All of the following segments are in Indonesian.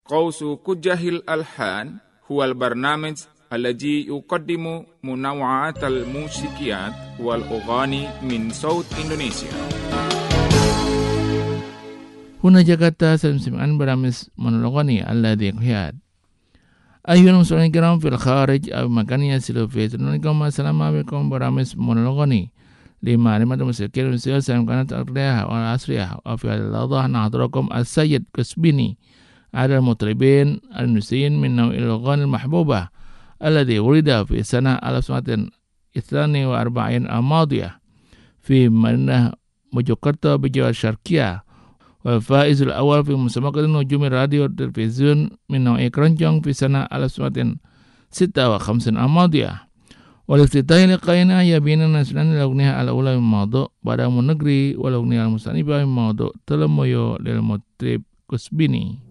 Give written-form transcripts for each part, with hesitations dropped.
Qausu Kujahil Alhan huwal barnamij الذي يقدم منوعات الموسيقيات والأغاني من صوت إندونيسيا. هنا جاكرتا سمسمعان برامج منولغني الذي يقهيات. أيها المستمعين الكرام في الخارج أو مكان يصلوا فيه تنونكم السلام عليكم برامج منولغني لمعلومات الموسيقى الإندونيسية سيمكنت أقريها والعصرية وفي الأوضاح نحضركم السيد كسبيني على المطربين الإندونيسيين من نوع الأغاني المحبوبة الذي ولد في سنة 1942 الماضية في مدينة موجوكرتو بجوار الشرقية والفائز الأول في مسابقة نجوم الراديو والتلفزيون من نوع كرنجونغ في سنة 1956 الماضية. والافتتاح لقائنا هي بين نسلان الأغنية الأولى من موضوع pada negeri والأغنية المستنبة من موضوع تلميو للمطرب كسبيني.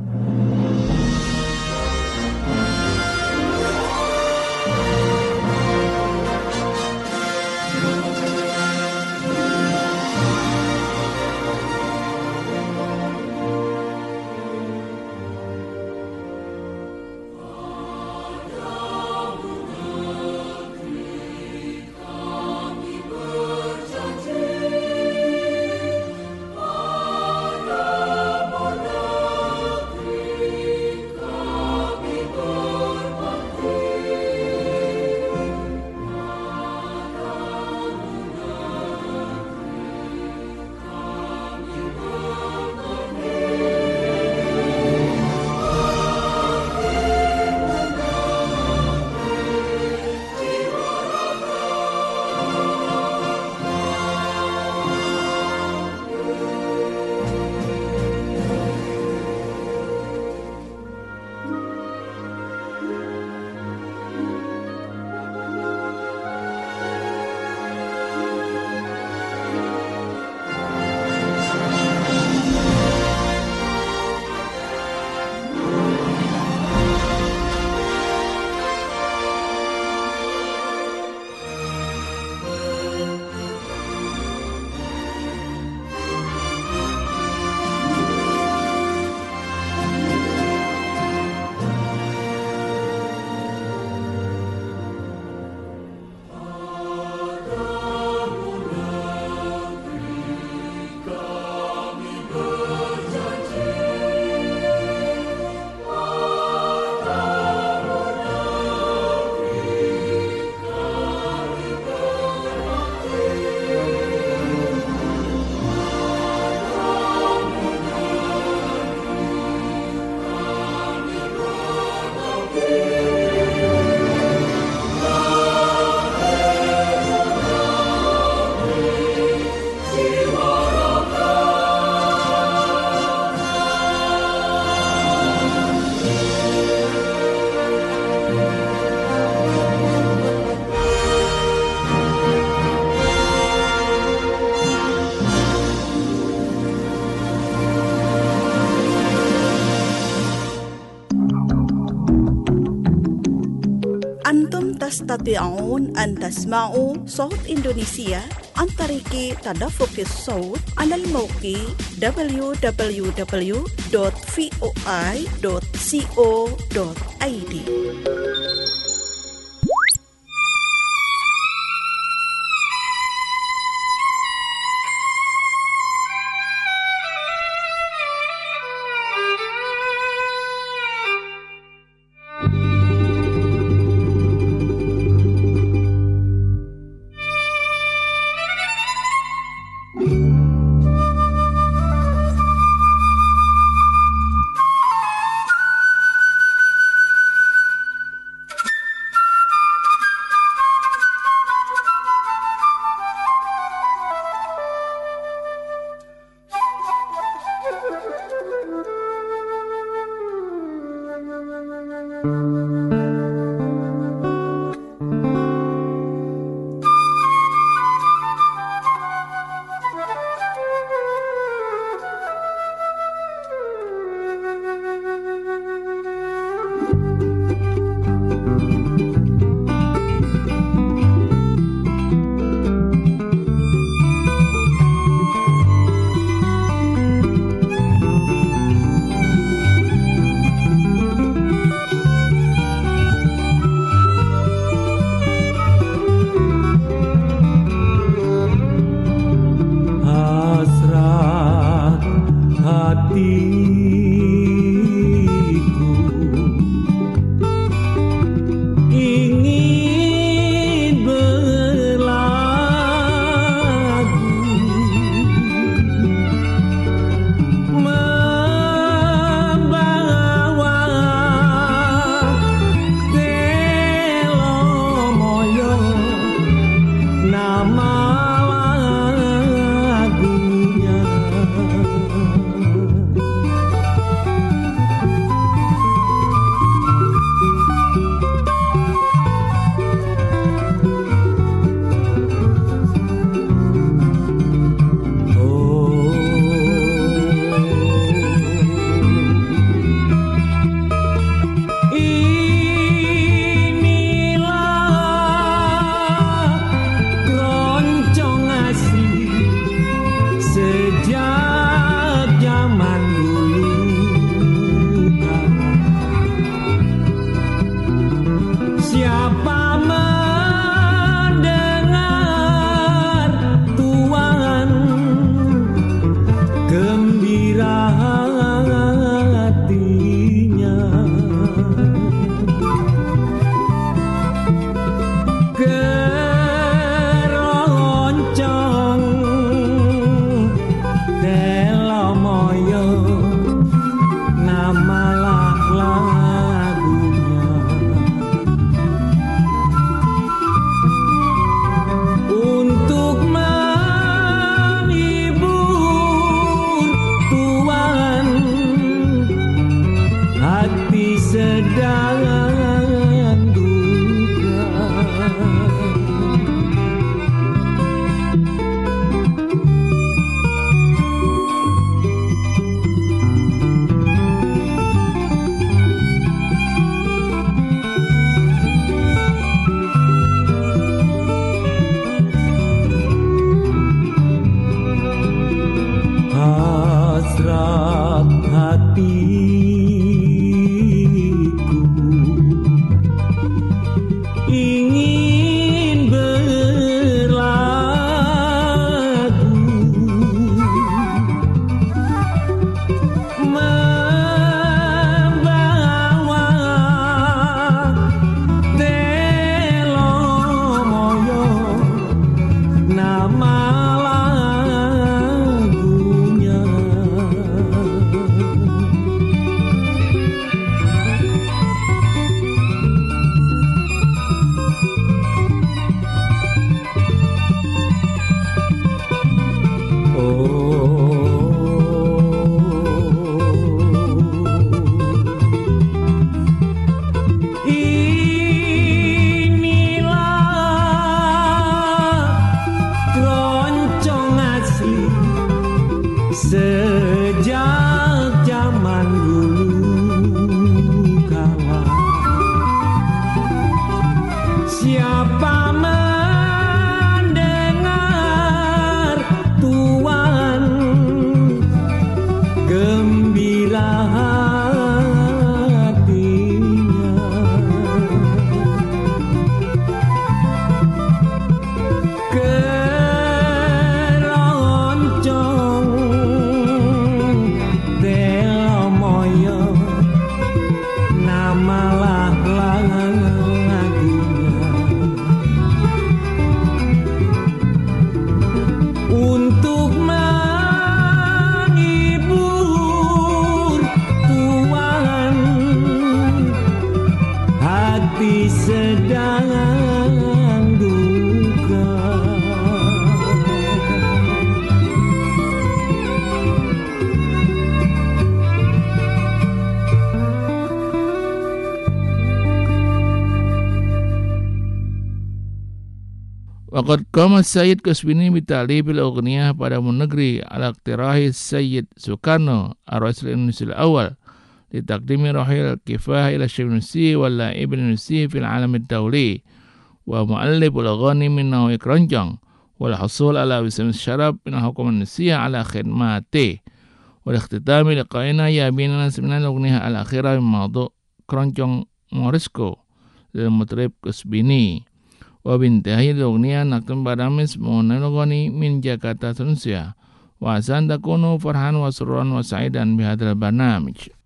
تستطيعون أن تسمعوا صوت إندونيسيا عن طريق تدفق الصوت على الموقع www.voi.co.id. lagunya untuk menghibur tuan hati sedang hasrat hatiku ingin berlagu membawa telomoyo nama sejak zaman dulu kala siapa mendengar tuan gembira hatinya namalah lagunya untuk menghibur tuan hati sedang duka. Waqad qama Sayyid Qasbini bita'libil aghniyah pada negeri ala iqtirahi Sayyid Sukarno ar-Rasul Indonesia al-awwal litaqdimi rahil kifah ila Syekh Nusi wal la'ib Nusi fil alam ad-dawli wa mu'allif al-aghani minnahu ikranjang wal husul ala wisam syarab min hukum an-Nusiya ala khidmati wal ikhtitami liqaina ya binana semina al-aghniyah al-akhirah min mawdu' keroncong Morisco lil mutrib Qasbini wa bintahi al-aghniyah naktum baramis monologoni min Jakarta Tunisia wa asan takunu farhan wa surran wa sa'idan bihadzal barnamij.